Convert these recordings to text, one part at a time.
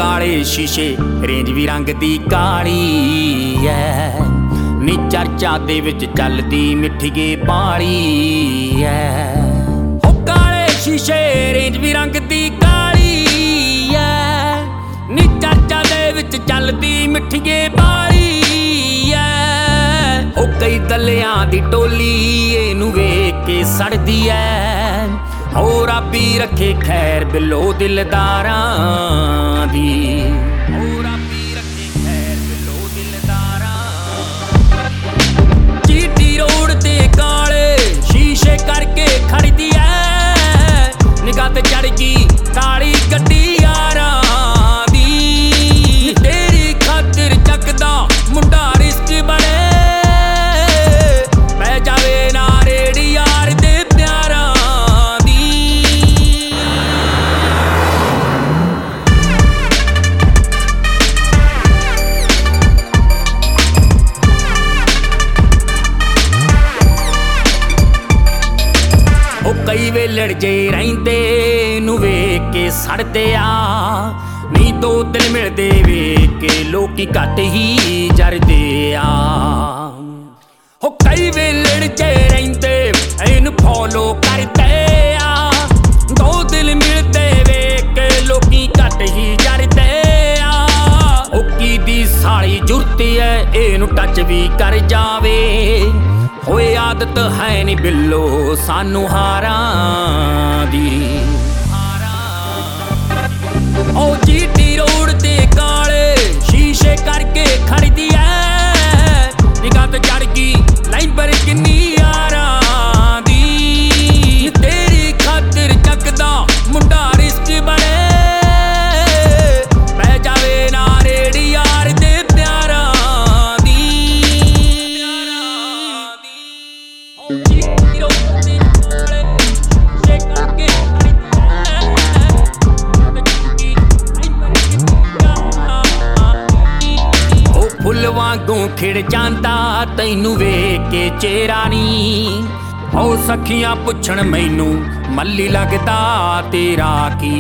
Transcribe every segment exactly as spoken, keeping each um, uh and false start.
काले शीशे रेंज भी रंग दी काली है नी चर्चा दे विच चलदी मिठी गे पाली है ओ काले शीशे रेंज भी रंग दी काली है नी चर्चा दे विच चलदी मिठी गे पाली है ओ कई दलियां दी टोली इनू वेख के सड़दी है हो रब्बी रखे खैर बिलो दिलदारां दी हो रब्बी रखे खैर बिलो दिलदारां जीटी रोड ते काले शीशे करके खड़दी है निगाह ते चढ़ गई काली गड्डी यारां दी तेरी खातिर चकदा मुंडा रिस्क बड़े पै जावे ना रेड़ी यार दे प्यारा कई वेलड़ जे रहिंदे नू वेख के सड़दे आ नहीं दो दिल मिलदे वेख के लोकी घट ही जरदे आ हो कई वेलड़ जे रहिंदे इनू फॉलो करदे आ दो दिल मिलदे वेख के लोकी घट ही जरदे आ ओ की दी साली जुरती है इनू टच भी कर जावे होए आदत है नी बिल्लो सानू हारां दी ओ जीटी रोड ते काले शीशे करके खड़दी है निगाह ते चढ़ गई लाइन पर किन्नी यारां दी तेरी खातिर चकदा मुंडा रिस्क बड़े पै जावे ना रेड़ी यार दे प्यारा फुल वांगू खिड़ जांदा तैनू वेख के चेहरा नी ओ सखियां पुछण मैनू मल्ली लगदा तेरा की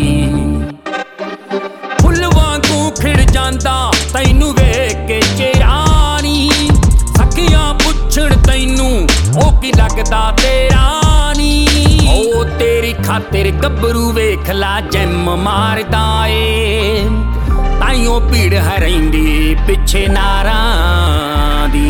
फुल वांगू खिड़ जांदा तैनू वेख के चेहरा नी सखियां पुछण तैनू ओ की लगदा तेरा नी ओ तेरी खातिर गब्बरू वेख ला जिम मारदा ए ताइयों भीड़ हरैंदी पिछे नारां दी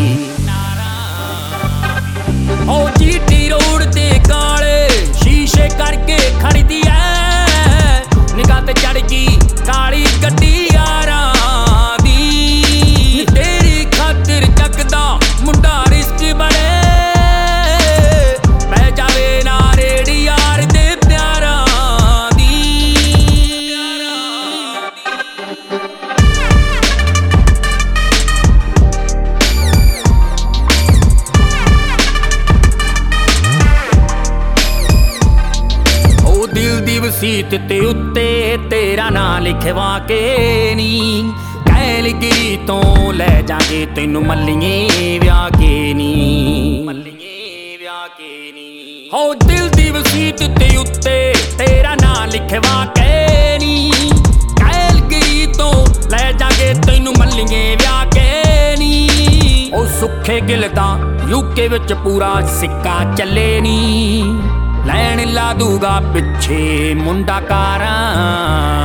ओ जीटी रोड ते काले शीशे करके खड़दी है निगाह ते चढ़ गई काली गड्डी यारां दी तेरी खातिर चकदा मुंडा रिस्क बड़े पै जावे ना रेड़ी यार दे प्यारा सीत ते उत्ते तेरा नां लिखवा के नी कैलगिरी तो ले जाके तेनू मल्लिए व्याह के नी मल्लिए व्याह के नी हो दिल दी वसीत ते उत्ते तेरा नां लिखवा के नी कैलगिरी तो ले जाके तेनू मल्लिए व्याह के नी ओ सुखे गिल दा यूके विच पूरा सिक्का चले नी लैन ला दूगा पिछे मुंडा कारां